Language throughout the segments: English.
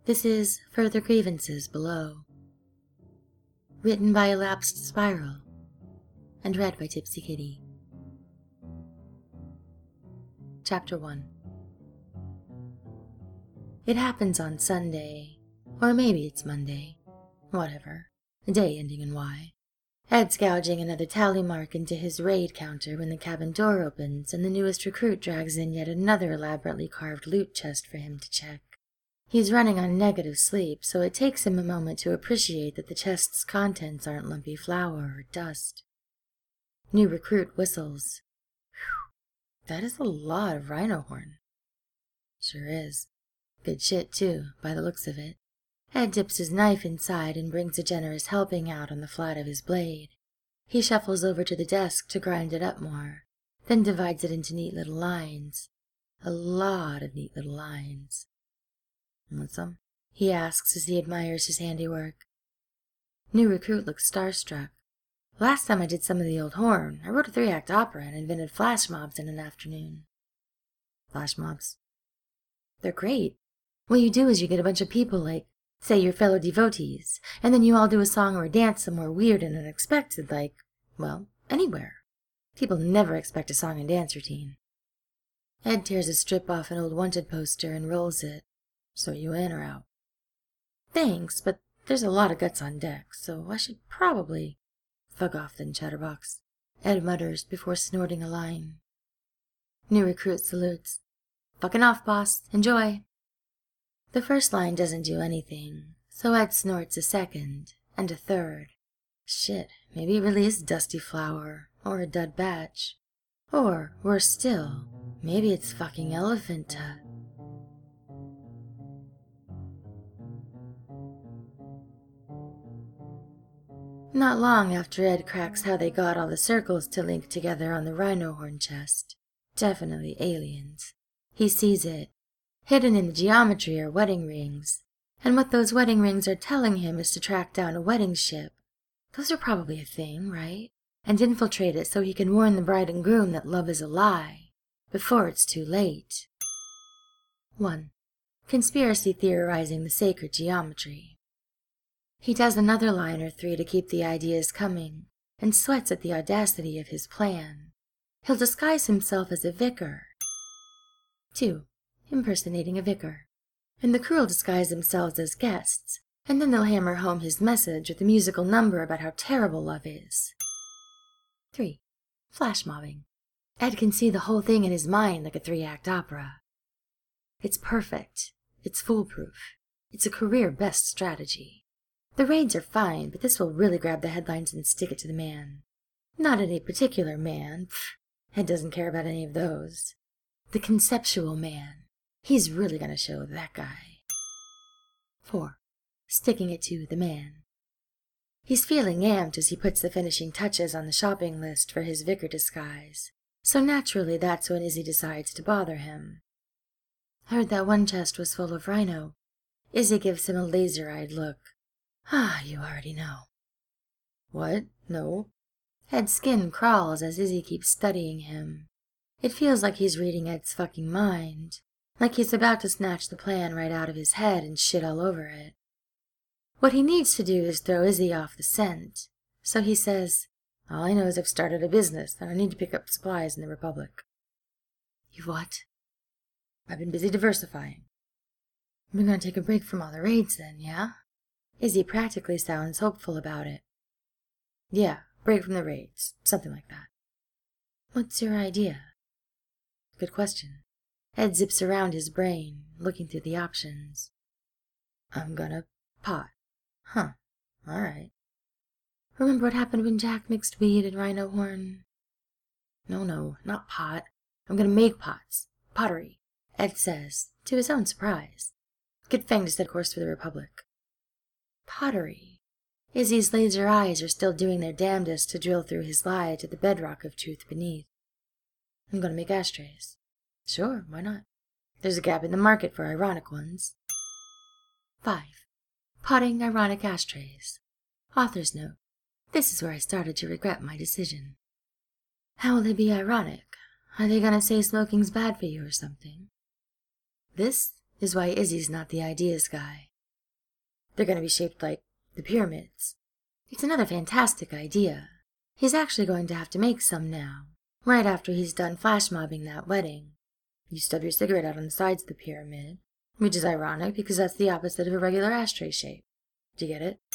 This is Further Grievances Below. Written by Elapsed Spiral and read by Tipsy Kitty. Chapter 1. It happens on Sunday, or maybe it's Monday. Whatever. A day ending in Y. Ed's gouging another tally mark into his raid counter when the cabin door opens and the newest recruit drags in yet another elaborately carved loot chest for him to check. He's running on negative sleep, so it takes him a moment to appreciate that the chest's contents aren't lumpy flour or dust. New recruit whistles. Whew, that is a lot of rhino horn. Sure is. Good shit, too, by the looks of it. Ed dips his knife inside and brings a generous helping out on the flat of his blade. He shuffles over to the desk to grind it up more, then divides it into neat little lines. A lot of neat little lines. Want some? He asks as he admires his handiwork. New recruit looks starstruck. Last time I did some of the old horn, I wrote a 3-act opera and invented flash mobs in an afternoon. Flash mobs? They're great. What you do is you get a bunch of people, like, say, your fellow devotees, and then you all do a song or a dance somewhere weird and unexpected, like, well, anywhere. People never expect a song and dance routine. Ed tears a strip off an old wanted poster and rolls it. So you in or out? Thanks, but there's a lot of guts on deck, so I should probably... Fuck off then, chatterbox, Ed mutters before snorting a line. New recruit salutes. Fucking off, boss. Enjoy. The first line doesn't do anything, so Ed snorts a second, and a third. Shit, maybe it really is dusty flour, or a dud batch. Or, worse still, maybe it's fucking elephant tut. Not long after Ed cracks how they got all the circles to link together on the rhino horn chest. Definitely aliens. He sees it. Hidden in the geometry are wedding rings. And what those wedding rings are telling him is to track down a wedding ship. Those are probably a thing, right? And infiltrate it so he can warn the bride and groom that love is a lie. Before it's too late. 1. Conspiracy theorizing the sacred geometry. He does another line or three to keep the ideas coming, and sweats at the audacity of his plan. He'll disguise himself as a vicar. 2. Impersonating a vicar. And the crew'll disguise themselves as guests, and then they'll hammer home his message with a musical number about how terrible love is. 3. Flash mobbing. Ed can see the whole thing in his mind like a 3-act opera. It's perfect. It's foolproof. It's a career best strategy. The raids are fine, but this will really grab the headlines and stick it to the man. Not any particular man. Ed doesn't care about any of those. The conceptual man. He's really gonna show that guy. 4. Sticking it to the man. He's feeling amped as he puts the finishing touches on the shopping list for his vicar disguise, so naturally that's when Izzy decides to bother him. Heard that one chest was full of rhino. Izzy gives him a laser-eyed look. Ah, you already know. What? No. Ed's skin crawls as Izzy keeps studying him. It feels like he's reading Ed's fucking mind, like he's about to snatch the plan right out of his head and shit all over it. What he needs to do is throw Izzy off the scent, so he says, all I know is I've started a business and I need to pick up supplies in the Republic. You what? I've been busy diversifying. We're gonna take a break from all the raids then, yeah? Izzy practically sounds hopeful about it. Yeah, break from the raids, something like that. What's your idea? Good question. Ed zips around his brain, looking through the options. I'm gonna pot. Huh, alright. Remember what happened when Jack mixed weed and rhino horn? No, not pot. I'm gonna make pots. Pottery, Ed says, to his own surprise. Get Fang to set course for the Republic. Pottery. Izzy's laser eyes are still doing their damnedest to drill through his lie to the bedrock of truth beneath. I'm gonna make ashtrays. Sure, why not? There's a gap in the market for ironic ones. 5. Potting ironic ashtrays. Author's note. This is where I started to regret my decision. How will they be ironic? Are they gonna say smoking's bad for you or something? This is why Izzy's not the ideas guy. They're going to be shaped like the pyramids. It's another fantastic idea. He's actually going to have to make some now, right after he's done flash mobbing that wedding. You stub your cigarette out on the sides of the pyramid, which is ironic because that's the opposite of a regular ashtray shape. Do you get it?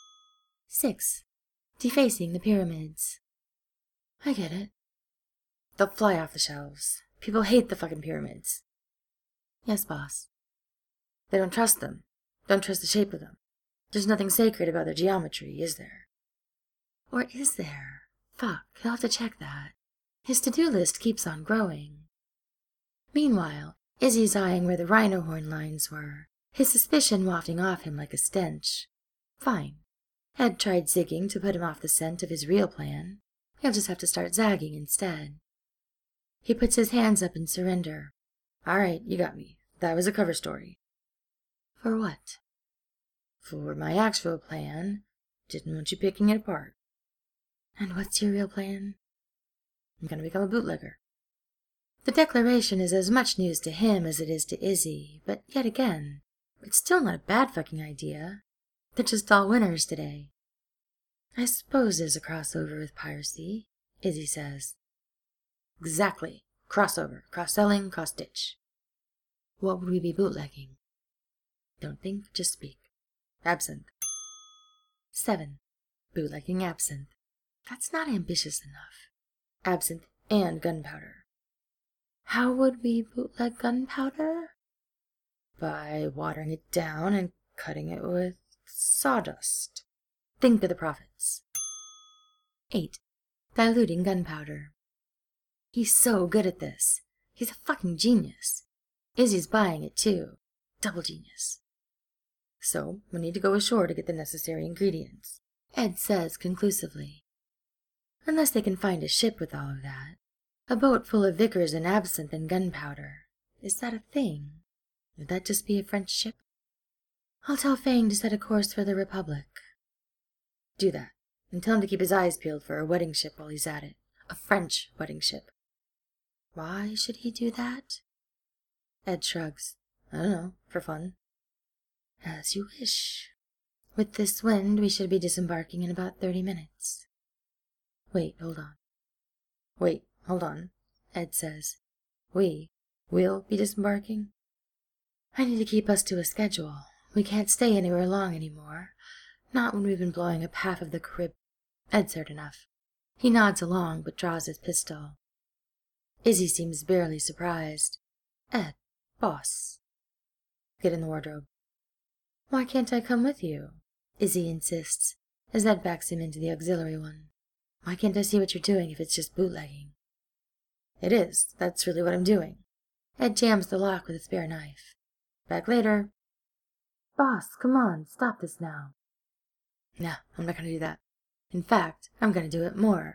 6. Defacing the pyramids. I get it. They'll fly off the shelves. People hate the fucking pyramids. Yes, boss. They don't trust them. Don't trust the shape of them. There's nothing sacred about their geometry, is there? Or is there? Fuck, he'll have to check that. His to-do list keeps on growing. Meanwhile, Izzy's eyeing where the rhino horn lines were, his suspicion wafting off him like a stench. Fine. Ed tried zigging to put him off the scent of his real plan. He'll just have to start zagging instead. He puts his hands up in surrender. All right, you got me. That was a cover story. For what? For my actual plan. Didn't want you picking it apart. And what's your real plan? I'm going to become a bootlegger. The declaration is as much news to him as it is to Izzy, but yet again, it's still not a bad fucking idea. They're just all winners today. I suppose there's a crossover with piracy, Izzy says. Exactly. Crossover. Cross-selling, cross-stitch. What would we be bootlegging? Don't think, just speak. Absinthe. 7. Bootlegging absinthe. That's not ambitious enough. Absinthe and gunpowder. How would we bootleg gunpowder? By watering it down and cutting it with sawdust. Think of the profits. 8. Diluting gunpowder. He's so good at this. He's a fucking genius. Izzy's buying it too. Double genius. So, we need to go ashore to get the necessary ingredients, Ed says conclusively. Unless they can find a ship with all of that. A boat full of Vickers and absinthe and gunpowder. Is that a thing? Would that just be a French ship? I'll tell Fang to set a course for the Republic. Do that, and tell him to keep his eyes peeled for a wedding ship while he's at it. A French wedding ship. Why should he do that? Ed shrugs. I don't know, for fun. As you wish. With this wind, we should be disembarking in about 30 minutes. Wait, hold on, Ed says. We'll be disembarking? I need to keep us to a schedule. We can't stay anywhere long anymore. Not when we've been blowing up half of the Carib. Ed's heard enough. He nods along, but draws his pistol. Izzy seems barely surprised. Ed, boss. Get in the wardrobe. Why can't I come with you? Izzy insists, as Ed backs him into the auxiliary one. Why can't I see what you're doing if it's just bootlegging? It is. That's really what I'm doing. Ed jams the lock with a spare knife. Back later. Boss, come on, stop this now. Nah, I'm not going to do that. In fact, I'm going to do it more.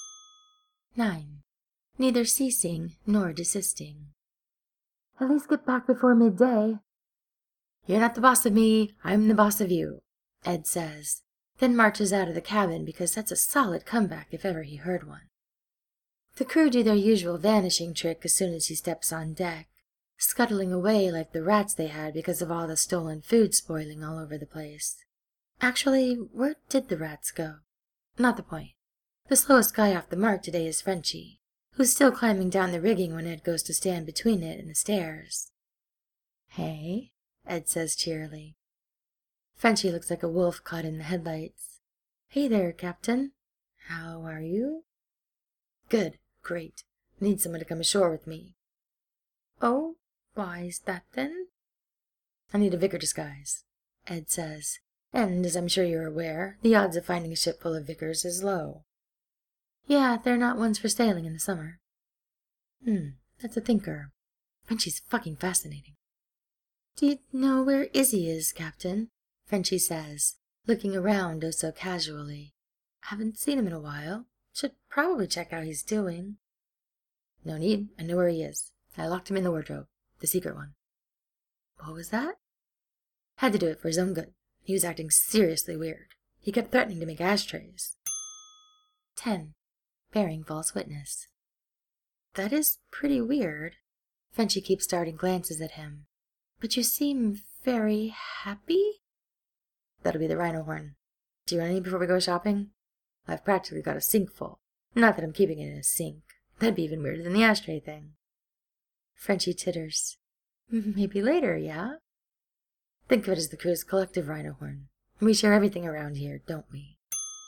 9. Neither ceasing nor desisting. At least get back before midday. You're not the boss of me, I'm the boss of you, Ed says, then marches out of the cabin because that's a solid comeback if ever he heard one. The crew do their usual vanishing trick as soon as he steps on deck, scuttling away like the rats they had because of all the stolen food spoiling all over the place. Actually, where did the rats go? Not the point. The slowest guy off the mark today is Frenchie, who's still climbing down the rigging when Ed goes to stand between it and the stairs. Hey, Ed says cheerily. Frenchie looks like a wolf caught in the headlights. Hey there, Captain. How are you? Good, great. Need someone to come ashore with me. Oh, why's that then? I need a Vicar disguise, Ed says, and as I'm sure you're aware, the odds of finding a ship full of Vicars is low. Yeah, they're not ones for sailing in the summer. That's a thinker. Frenchie's fucking fascinating. Do you know where Izzy is, Captain? Frenchie says, looking around oh so casually. Haven't seen him in a while. Should probably check how he's doing. No need. I know where he is. I locked him in the wardrobe. The secret one. What was that? Had to do it for his own good. He was acting seriously weird. He kept threatening to make ashtrays. 10. Bearing false witness. That is pretty weird. Frenchie keeps darting glances at him. But you seem very happy? That'll be the rhino horn. Do you want any before we go shopping? I've practically got a sink full. Not that I'm keeping it in a sink. That'd be even weirder than the ashtray thing. Frenchie titters. Maybe later, yeah? Think of it as the crew's collective rhino horn. We share everything around here, don't we?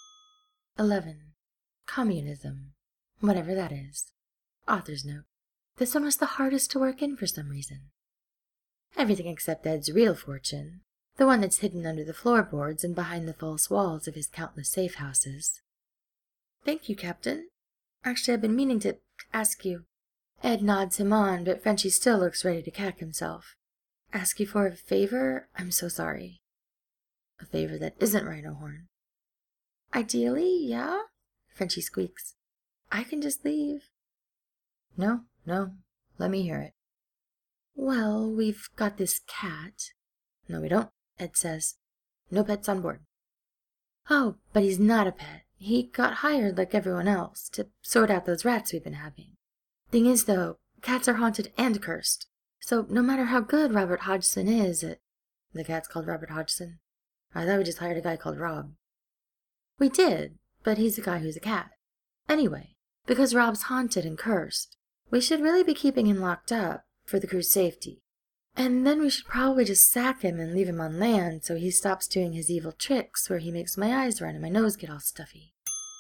11. Communism. Whatever that is. Author's note. This one was the hardest to work in for some reason. Everything except Ed's real fortune. The one that's hidden under the floorboards and behind the false walls of his countless safe houses. Thank you, Captain. Actually, I've been meaning to ask you. Ed nods him on, but Frenchie still looks ready to cack himself. Ask you for a favor? I'm so sorry. A favor that isn't rhino horn. Ideally, yeah? Frenchie squeaks. I can just leave. No, let me hear it. Well, we've got this cat. No, we don't, Ed says. No pets on board. Oh, but he's not a pet. He got hired like everyone else to sort out those rats we've been having. Thing is, though, cats are haunted and cursed. So no matter how good Robert Hodgson is at... The cat's called Robert Hodgson? I thought we just hired a guy called Rob. We did, but he's a guy who's a cat. Anyway, because Rob's haunted and cursed, we should really be keeping him locked up for the crew's safety. And then we should probably just sack him and leave him on land so he stops doing his evil tricks where he makes my eyes run and my nose get all stuffy.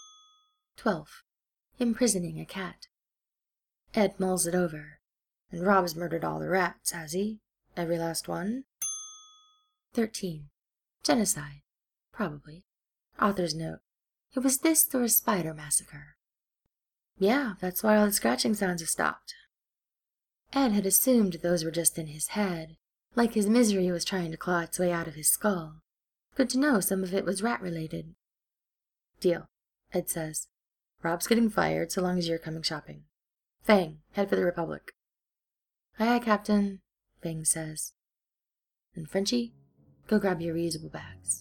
12. Imprisoning a cat. Ed mulls it over. And Rob's murdered all the rats, has he? Every last one? 13. Genocide. Probably. Author's note. It was this or a spider massacre. Yeah, that's why all the scratching sounds have stopped. Ed had assumed those were just in his head, like his misery was trying to claw its way out of his skull. Good to know some of it was rat-related. Deal, Ed says. Rob's getting fired so long as you're coming shopping. Fang, head for the Republic. Aye, aye, Captain, Fang says. And Frenchie, go grab your reusable bags.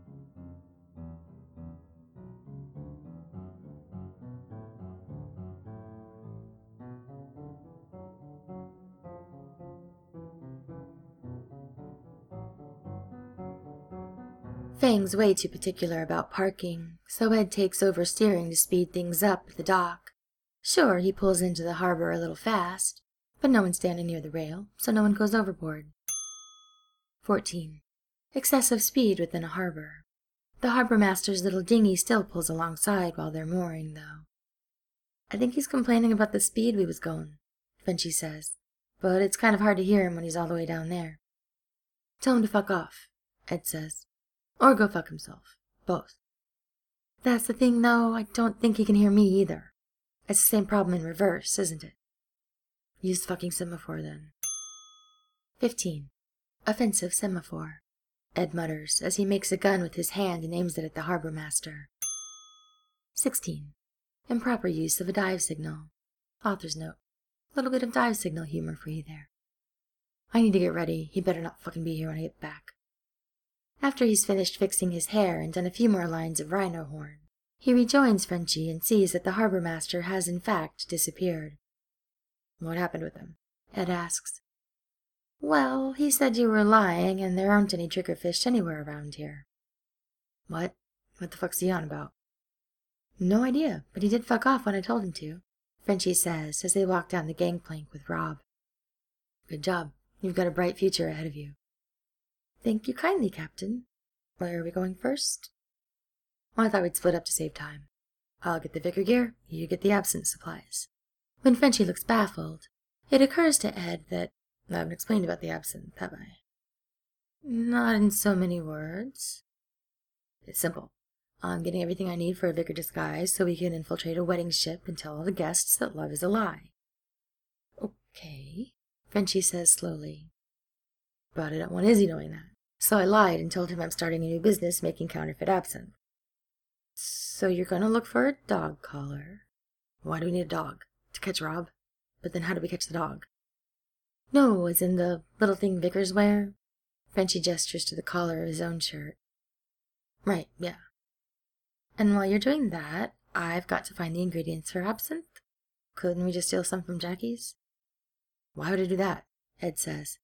Fang's way too particular about parking, so Ed takes over steering to speed things up at the dock. Sure, he pulls into the harbor a little fast, but no one's standing near the rail, so no one goes overboard. 14. Excessive speed within a harbor. The harbor master's little dinghy still pulls alongside while they're mooring, though. I think he's complaining about the speed we was going, Frenchie says, but it's kind of hard to hear him when he's all the way down there. Tell him to fuck off, Ed says. Or go fuck himself. Both. That's the thing, though, I don't think he can hear me either. It's the same problem in reverse, isn't it? Use the fucking semaphore, then. 15. Offensive semaphore. Ed mutters as he makes a gun with his hand and aims it at the harbor master. 16. Improper use of a dive signal. Author's note. Little bit of dive signal humor for you there. I need to get ready. He better not fucking be here when I get back. After he's finished fixing his hair and done a few more lines of rhino horn, he rejoins Frenchie and sees that the harbor master has in fact disappeared. What happened with him? Ed asks. Well, he said you were lying and there aren't any triggerfish anywhere around here. What? What the fuck's he on about? No idea, but he did fuck off when I told him to, Frenchie says as they walk down the gangplank with Rob. Good job. You've got a bright future ahead of you. Thank you kindly, Captain. Where are we going first? Well, I thought we'd split up to save time. I'll get the vicar gear, you get the absinthe supplies. When Frenchie looks baffled, it occurs to Ed that I haven't explained about the absinthe, have I? Not in so many words. It's simple. I'm getting everything I need for a vicar disguise so we can infiltrate a wedding ship and tell all the guests that love is a lie. Okay, Frenchie says slowly. But I don't want Izzy knowing that. So I lied and told him I'm starting a new business making counterfeit absinthe. So you're going to look for a dog collar. Why do we need a dog? To catch Rob? But then how do we catch the dog? No, as in the little thing vicars wear. Frenchie gestures to the collar of his own shirt. Right, yeah. And while you're doing that, I've got to find the ingredients for absinthe. Couldn't we just steal some from Jackie's? Why would I do that? Ed says.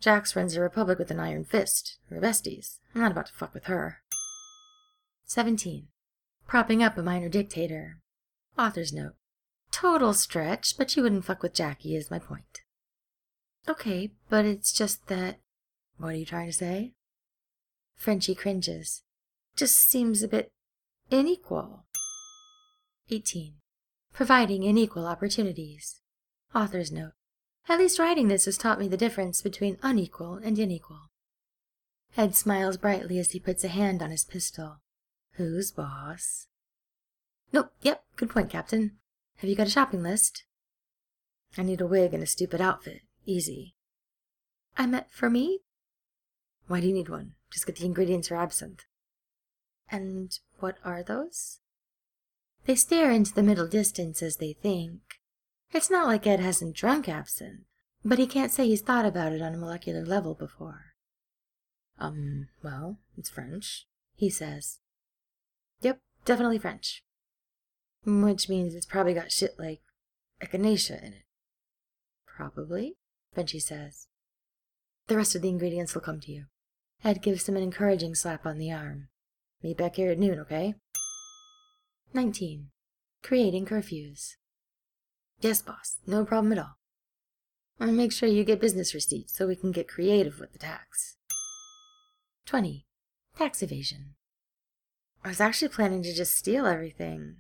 Jax runs a republic with an iron fist. We're besties. I'm not about to fuck with her. 17. Propping up a minor dictator. Author's note. Total stretch, but you wouldn't fuck with Jackie is my point. Okay, but it's just that... What are you trying to say? Frenchie cringes. Just seems a bit unequal. 18. Providing unequal opportunities. Author's note. At least writing this has taught me the difference between unequal and unequal. Ed smiles brightly as he puts a hand on his pistol. Who's boss? Nope, yep, good point, Captain. Have you got a shopping list? I need a wig and a stupid outfit. Easy. I meant for me? Why do you need one? Just get the ingredients for absinthe. And what are those? They stare into the middle distance as they think. It's not like Ed hasn't drunk absinthe, but he can't say he's thought about it on a molecular level before. Well, it's French, he says. Yep, definitely French. Which means it's probably got shit like echinacea in it. Probably, Frenchie says. The rest of the ingredients will come to you. Ed gives him an encouraging slap on the arm. Meet back here at noon, okay? 19. Creating curfews. Yes, boss. No problem at all. I'll make sure you get business receipts so we can get creative with the tax. 20. Tax evasion. I was actually planning to just steal everything.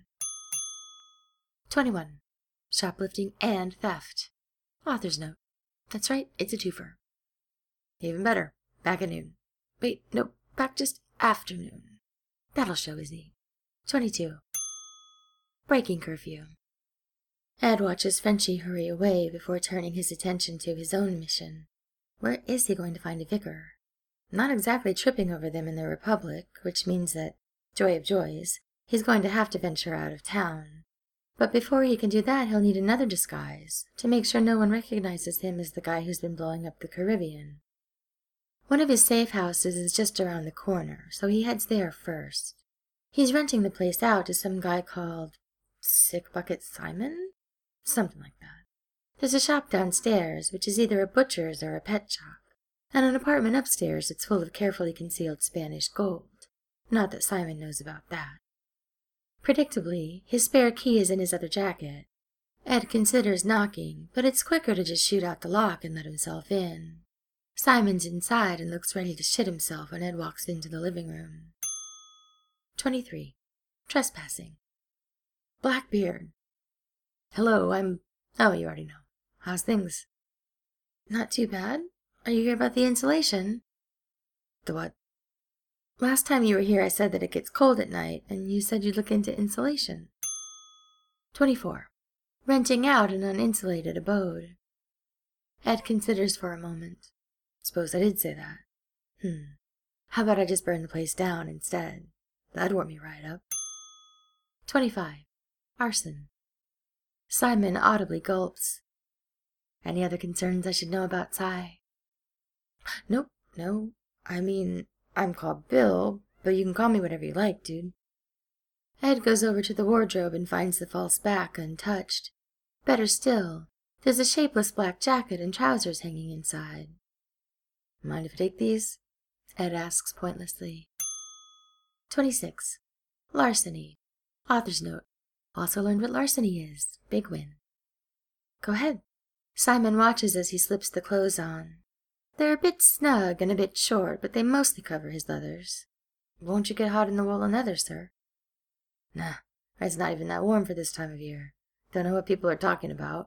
21. Shoplifting and theft. Author's note. That's right, it's a twofer. Even better. Back at noon. Wait, no, back just afternoon. That'll show Izzy. 22. Breaking curfew. Ed watches Frenchie hurry away before turning his attention to his own mission. Where is he going to find a vicar? Not exactly tripping over them in the Republic, which means that, joy of joys, he's going to have to venture out of town. But before he can do that, he'll need another disguise, to make sure no one recognizes him as the guy who's been blowing up the Caribbean. One of his safe houses is just around the corner, so he heads there first. He's renting the place out to some guy called Sick Bucket Simon? Something like that. There's a shop downstairs, which is either a butcher's or a pet shop, and an apartment upstairs that's full of carefully concealed Spanish gold. Not that Simon knows about that. Predictably, his spare key is in his other jacket. Ed considers knocking, but it's quicker to just shoot out the lock and let himself in. Simon's inside and looks ready to shit himself when Ed walks into the living room. 23. Trespassing. Blackbeard. Hello, Oh, you already know. How's things? Not too bad. Are you here about the insulation? The what? Last time you were here I said that it gets cold at night, and you said you'd look into insulation. 24. Renting out an uninsulated abode. Ed considers for a moment. Suppose I did say that. How about I just burn the place down instead? That'd warm me right up. 25. Arson. Simon audibly gulps. Any other concerns I should know about, Si? Nope, no. I mean, I'm called Bill, but you can call me whatever you like, dude. Ed goes over to the wardrobe and finds the false back untouched. Better still, there's a shapeless black jacket and trousers hanging inside. Mind if I take these? Ed asks pointlessly. 26. Larceny. Author's note. Also learned what larceny is. Big win. Go ahead. Simon watches as he slips the clothes on. They're a bit snug and a bit short, but they mostly cover his leathers. Won't you get hot in the woolen leather, sir? Nah, it's not even that warm for this time of year. Don't know what people are talking about.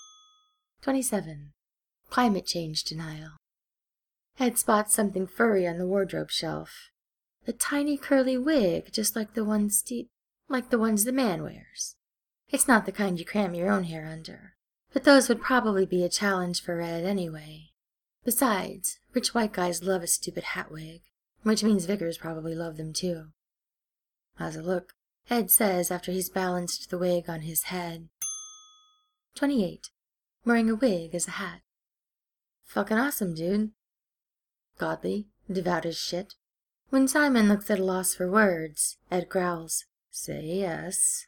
27. Climate change denial. Ed spots something furry on the wardrobe shelf. A tiny curly wig, just like the ones the man wears. It's not the kind you cram your own hair under, but those would probably be a challenge for Ed anyway. Besides, rich white guys love a stupid hat wig, which means vicars probably love them too. How's it look? Ed says after he's balanced the wig on his head. 28. Wearing a wig as a hat. Fucking awesome, dude. Godly, devout as shit. When Simon looks at a loss for words, Ed growls, Say yes.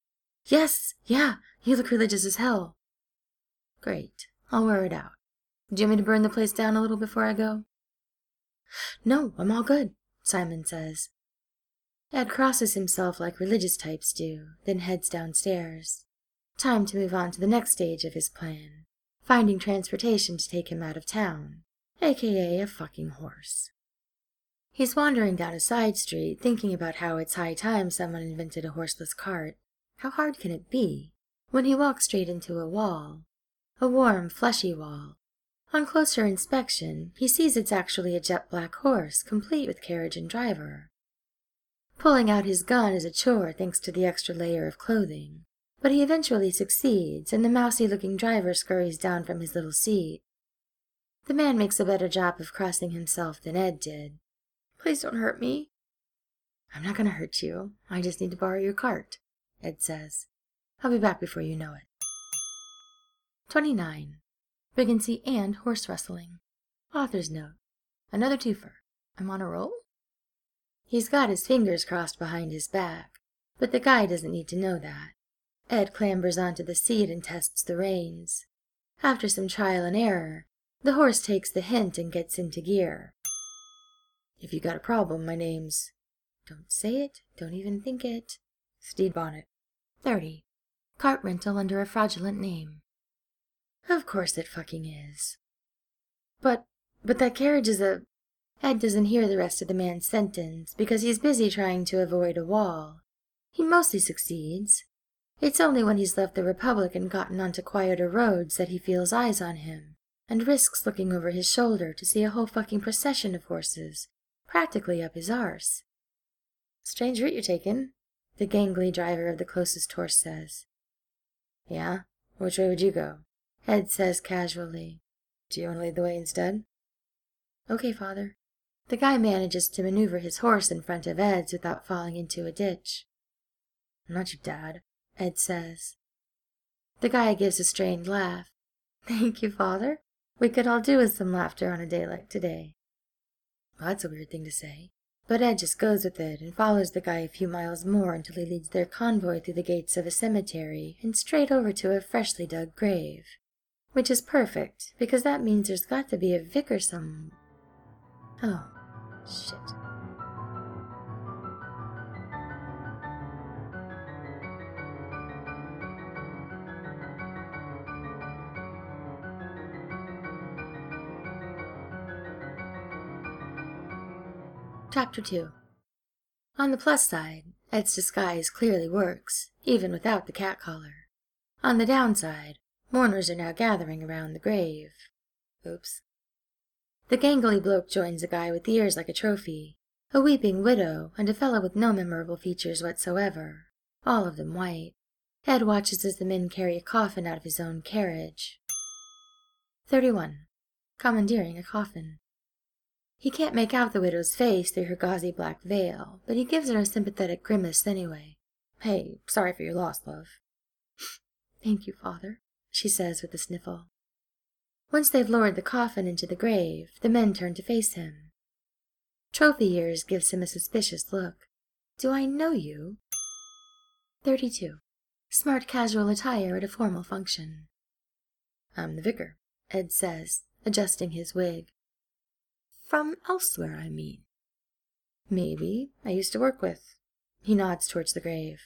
Yes, yeah, you look religious as hell. Great, I'll wear it out. Do you want me to burn the place down a little before I go? No, I'm all good, Simon says. Ed crosses himself like religious types do, then heads downstairs. Time to move on to the next stage of his plan, finding transportation to take him out of town, aka a fucking horse. He's wandering down a side street, thinking about how it's high time someone invented a horseless cart. How hard can it be? When he walks straight into a wall. A warm, fleshy wall. On closer inspection, he sees it's actually a jet black horse, complete with carriage and driver. Pulling out his gun is a chore thanks to the extra layer of clothing, but he eventually succeeds, and the mousy-looking driver scurries down from his little seat. The man makes a better job of crossing himself than Ed did. Please don't hurt me. I'm not going to hurt you. I just need to borrow your cart, Ed says. I'll be back before you know it. 29. Brighancy and horse rustling. Author's note. Another twofer. I'm on a roll? He's got his fingers crossed behind his back, but the guy doesn't need to know that. Ed clambers onto the seat and tests the reins. After some trial and error, the horse takes the hint and gets into gear. If you got a problem, my name's... Don't say it, don't even think it. Stede Bonnet. 30. Cart rental under a fraudulent name. Of course it fucking is. But that carriage is a... Ed doesn't hear the rest of the man's sentence because he's busy trying to avoid a wall. He mostly succeeds. It's only when he's left the Republic and gotten onto quieter roads that he feels eyes on him, and risks looking over his shoulder to see a whole fucking procession of horses, practically up his arse. Strange route you're taking, the gangly driver of the closest horse says. Yeah? Which way would you go? Ed says casually. Do you want to lead the way instead? Okay, father. The guy manages to maneuver his horse in front of Ed's without falling into a ditch. I'm not your dad, Ed says. The guy gives a strained laugh. Thank you, father. We could all do with some laughter on a day like today. Well, that's a weird thing to say. But Ed just goes with it and follows the guy a few miles more until he leads their convoy through the gates of a cemetery and straight over to a freshly dug grave. Which is perfect, because that means there's got to be a vicar some... Oh, shit. Chapter 2. On the plus side, Ed's disguise clearly works, even without the cat collar. On the downside, mourners are now gathering around the grave. Oops. The gangly bloke joins a guy with ears like a trophy, a weeping widow, and a fellow with no memorable features whatsoever, all of them white. Ed watches as the men carry a coffin out of his own carriage. 31. Commandeering a coffin. He can't make out the widow's face through her gauzy black veil, but he gives her a sympathetic grimace anyway. Hey, sorry for your loss, love. Thank you, father, she says with a sniffle. Once they've lowered the coffin into the grave, the men turn to face him. Trophy Ears gives him a suspicious look. Do I know you? 32. Smart casual attire at a formal function. I'm the vicar, Ed says, adjusting his wig. From elsewhere, I mean. Maybe. I used to work with... He nods towards the grave.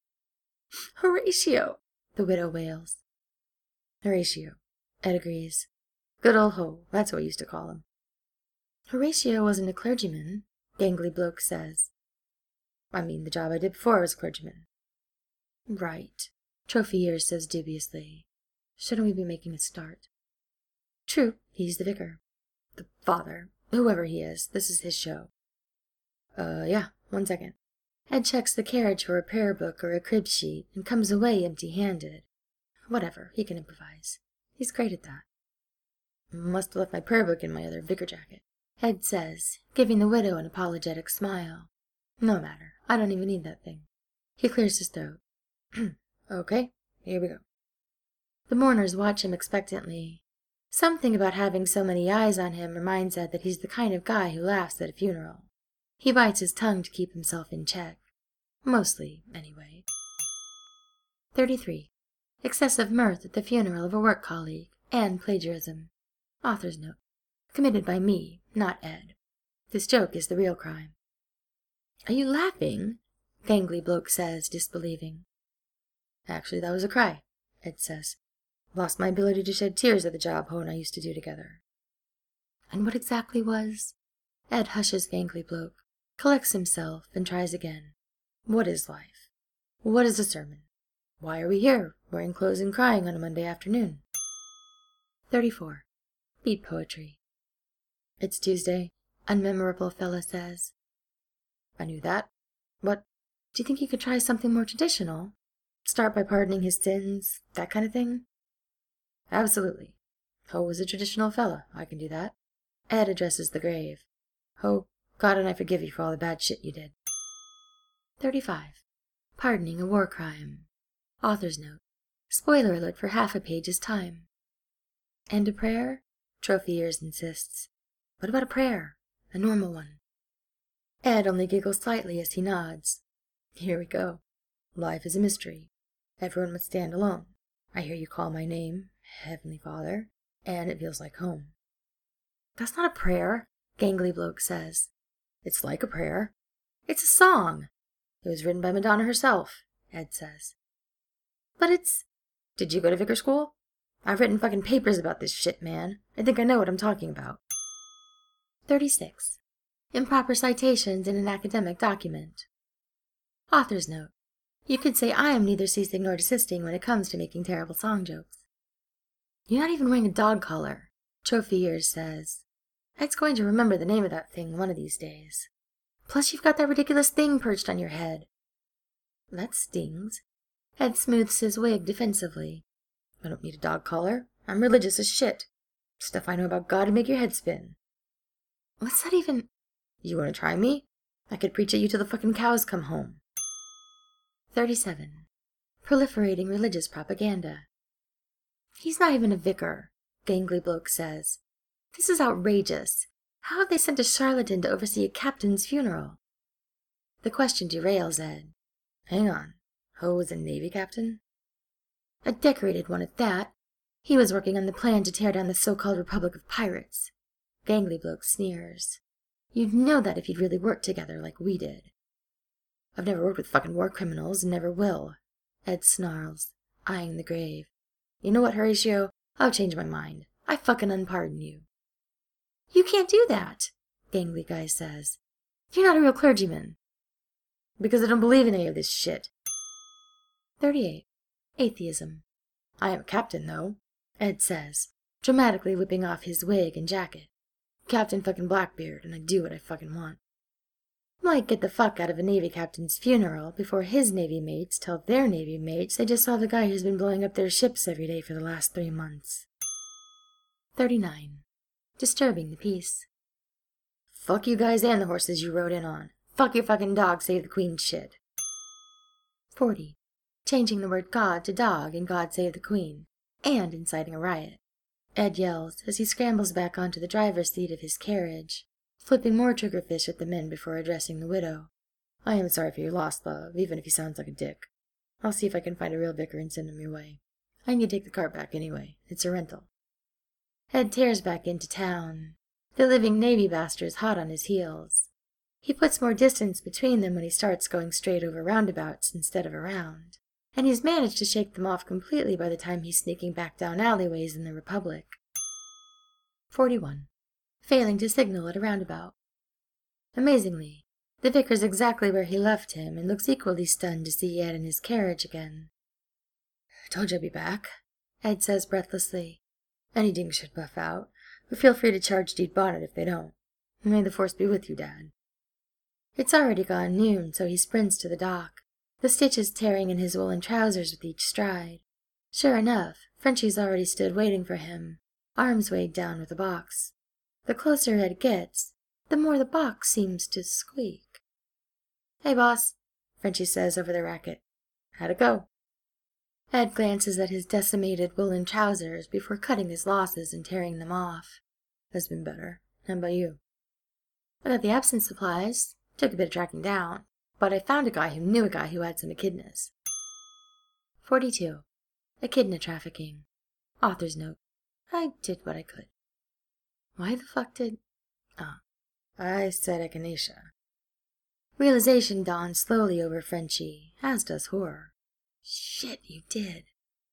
Horatio, the widow wails. Horatio, Ed agrees. Good old Ho, that's what we used to call him. Horatio wasn't a clergyman, gangly bloke says. I mean, the job I did before I was a clergyman. Right, Trophy Ears says dubiously. Shouldn't we be making a start? True, he's the vicar. The father. Whoever he is, this is his show. Yeah, 1 second. Ed checks the carriage for a prayer book or a crib sheet and comes away empty-handed. Whatever, he can improvise. He's great at that. Must have left my prayer book in my other vicar jacket, Ed says, giving the widow an apologetic smile. No matter, I don't even need that thing. He clears his throat. Okay, here we go. The mourners watch him expectantly. Something about having so many eyes on him reminds Ed that he's the kind of guy who laughs at a funeral. He bites his tongue to keep himself in check. Mostly, anyway. 33. Excessive mirth at the funeral of a work colleague, and plagiarism. Author's note. Committed by me, not Ed. This joke is the real crime. Are you laughing? Gangly bloke says, disbelieving. Actually, that was a cry, Ed says. Lost my ability to shed tears at the job Ho and I used to do together. And what exactly was? Ed hushes Gangly bloke, collects himself, and tries again. What is life? What is a sermon? Why are we here, wearing clothes and crying on a Monday afternoon? 34. Beat poetry. It's Tuesday, unmemorable fella says. I knew that. What? Do you think you could try something more traditional? Start by pardoning his sins, that kind of thing? Absolutely. Ho was a traditional fella, I can do that. Ed addresses the grave. Ho, God and I forgive you for all the bad shit you did. 35. Pardoning a war crime. Author's note. Spoiler alert for half a page's time. And a prayer? Trophy Ears insists. What about a prayer? A normal one. Ed only giggles slightly as he nods. Here we go. Life is a mystery. Everyone must stand alone. I hear you call my name, Heavenly Father, and it feels like home. That's not a prayer, Gangly bloke says. It's like a prayer. It's a song. It was written by Madonna herself, Ed says. But it's... Did you go to vicar school? I've written fucking papers about this shit, man. I think I know what I'm talking about. 36. Improper citations in an academic document. Author's note. You could say I am neither ceasing nor desisting when it comes to making terrible song jokes. You're not even wearing a dog collar, Trophy Ears says. Ed's going to remember the name of that thing one of these days. Plus you've got that ridiculous thing perched on your head. That stings. Ed smooths his wig defensively. I don't need a dog collar. I'm religious as shit. Stuff I know about God to make your head spin. What's that even? You want to try me? I could preach at you till the fucking cows come home. 37. Proliferating religious propaganda. He's not even a vicar, Gangly bloke says. This is outrageous. How have they sent a charlatan to oversee a captain's funeral? The question derails Ed. Hang on. Ho was a Navy captain? A decorated one at that. He was working on the plan to tear down the so-called Republic of Pirates. Gangly bloke sneers. You'd know that if you'd really worked together like we did. I've never worked with fucking war criminals and never will, Ed snarls, eyeing the grave. You know what, Horatio? I'll change my mind. I fucking unpardon you. You can't do that, Gangly guy says. You're not a real clergyman. Because I don't believe in any of this shit. 38. Atheism. I am a captain, though, Ed says, dramatically whipping off his wig and jacket. Captain fucking Blackbeard, and I do what I fucking want. Might get the fuck out of a Navy captain's funeral before his Navy mates tell their Navy mates they just saw the guy who's been blowing up their ships every day for the last 3 months. 39. Disturbing the peace. Fuck you guys and the horses you rode in on. Fuck your fucking dog save the queen shit. 40. Changing the word God to dog in God Save the Queen, and inciting a riot. Ed yells as he scrambles back onto the driver's seat of his carriage, flipping more triggerfish at the men before addressing the widow. I am sorry for your loss, love, even if he sounds like a dick. I'll see if I can find a real vicar and send him your way. I need to take the car back anyway. It's a rental. Ed tears back into town, the living Navy bastard's hot on his heels. He puts more distance between them when he starts going straight over roundabouts instead of around, and he's managed to shake them off completely by the time he's sneaking back down alleyways in the Republic. 41. Failing to signal at a roundabout. Amazingly, the vicar's exactly where he left him and looks equally stunned to see Ed in his carriage again. Told you I'd be back, Ed says breathlessly. Any dings should buff out, but feel free to charge Deed Bonnet if they don't. May the force be with you, Dad. It's already gone noon, so he sprints to the dock, the stitches tearing in his woolen trousers with each stride. Sure enough, Frenchie's already stood waiting for him, arms weighed down with a box. The closer Ed gets, the more the box seems to squeak. Hey, boss, Frenchie says over the racket. How'd it go? Ed glances at his decimated woolen trousers before cutting his losses and tearing them off. Has been better. How about you? I got the absence supplies. Took a bit of tracking down, but I found a guy who knew a guy who had some echidnas. 42. Echidna trafficking. Author's note. I did what I could. Why the fuck did... Oh, I said echinacea. Realization dawns slowly over Frenchie, as does horror. Shit, you did.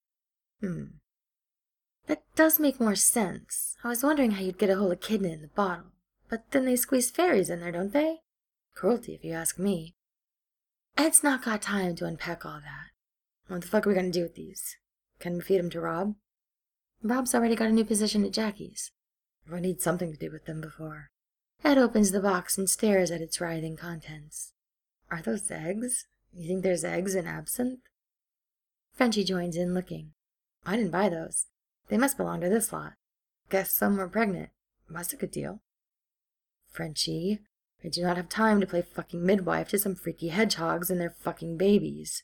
That does make more sense. I was wondering how you'd get a hold of Echidna in the bottle. But then they squeeze fairies in there, don't they? Cruelty, if you ask me. Ed's not got time to unpack all that. What the fuck are we gonna do with these? Can we feed them to Rob? Rob's already got a new position at Jackie's. We need something to do with them before. Ed opens the box and stares at its writhing contents. Are those eggs? You think there's eggs in absinthe? Frenchie joins in looking. I didn't buy those. They must belong to this lot. Guess some were pregnant. That's a good deal. Frenchie, I do not have time to play fucking midwife to some freaky hedgehogs and their fucking babies.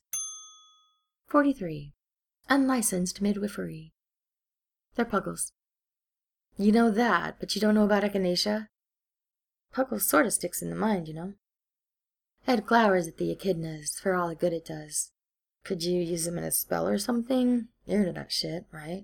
43. Unlicensed midwifery. They're puggles. You know that, but you don't know about echinacea? Puggles sorta sticks in the mind, you know. Ed glowers at the echidnas for all the good it does. Could you use them in a spell or something? You're into that shit, right?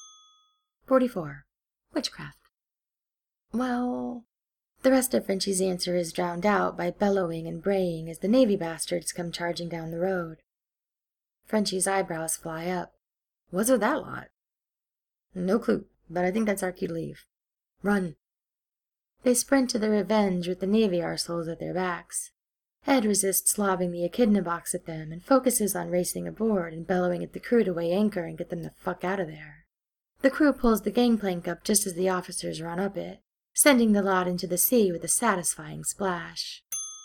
44. Witchcraft. Well... The rest of Frenchie's answer is drowned out by bellowing and braying as the Navy bastards come charging down the road. Frenchie's eyebrows fly up. What's with that lot? No clue, but I think that's our cue to leave. Run. They sprint to the Revenge with the Navy arseholes at their backs. Ed resists lobbing the echidna box at them and focuses on racing aboard and bellowing at the crew to weigh anchor and get them the fuck out of there. The crew pulls the gangplank up just as the officers run up it, sending the lot into the sea with a satisfying splash.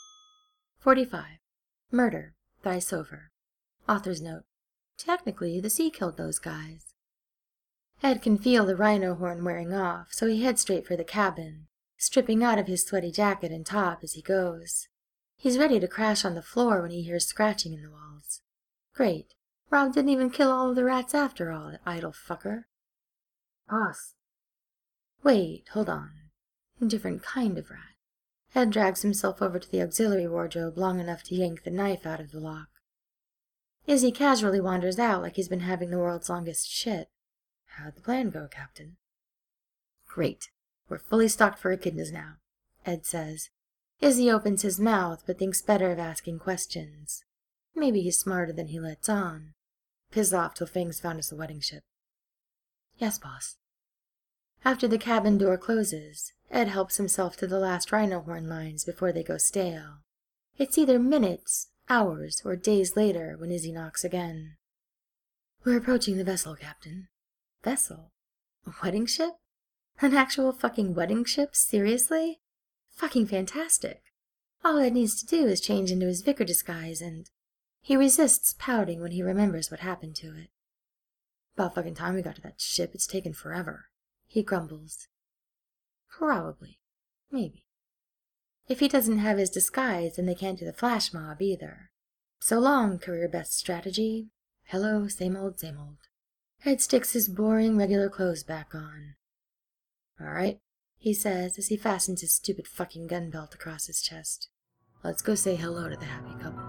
45. Murder, thrice over. Author's note. Technically, the sea killed those guys. Ed can feel the rhino horn wearing off, so he heads straight for the cabin, stripping out of his sweaty jacket and top as he goes. He's ready to crash on the floor when he hears scratching in the walls. Great. Rob didn't even kill all of the rats after all, idle fucker. Boss. Wait, hold on. Different kind of rat. Ed drags himself over to the auxiliary wardrobe long enough to yank the knife out of the lock. Izzy casually wanders out like he's been having the world's longest shit. How'd the plan go, Captain? Great. We're fully stocked for echidnas now, Ed says. Izzy opens his mouth but thinks better of asking questions. Maybe he's smarter than he lets on. Piss off till Fang's found us a wedding ship. Yes, boss. After the cabin door closes, Ed helps himself to the last rhino horn lines before they go stale. It's either minutes, hours, or days later when Izzy knocks again. We're approaching the vessel, Captain. Vessel? A wedding ship? An actual fucking wedding ship? Seriously? Fucking fantastic. All Ed needs to do is change into his vicar disguise and... He resists pouting when he remembers what happened to it. About fucking time we got to that ship, it's taken forever. He grumbles. Probably. Maybe. If he doesn't have his disguise, then they can't do the flash mob either. So long, career best strategy. Hello, same old, same old. Ed sticks his boring, regular clothes back on. All right, he says as he fastens his stupid fucking gun belt across his chest. Let's go say hello to the happy couple.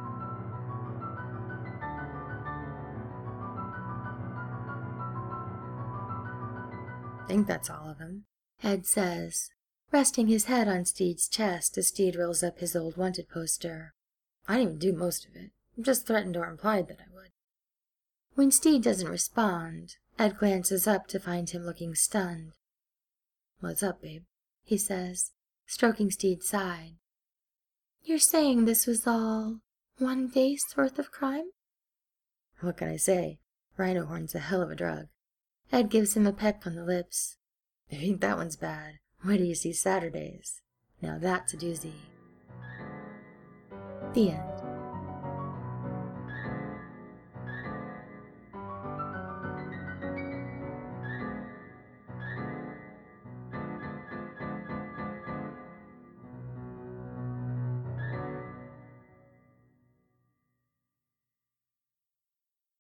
Think that's all of them, Ed says, resting his head on Steed's chest as Steed rolls up his old wanted poster. I didn't even do most of it, just threatened or implied that I would. When Steed doesn't respond, Ed glances up to find him looking stunned. What's up, babe? He says, stroking Steed's side. You're saying this was all 1 day's worth of crime? What can I say? Rhino horn's a hell of a drug. Ed gives him a peck on the lips. If you think that one's bad, where do you see Saturdays? Now that's a doozy. The end.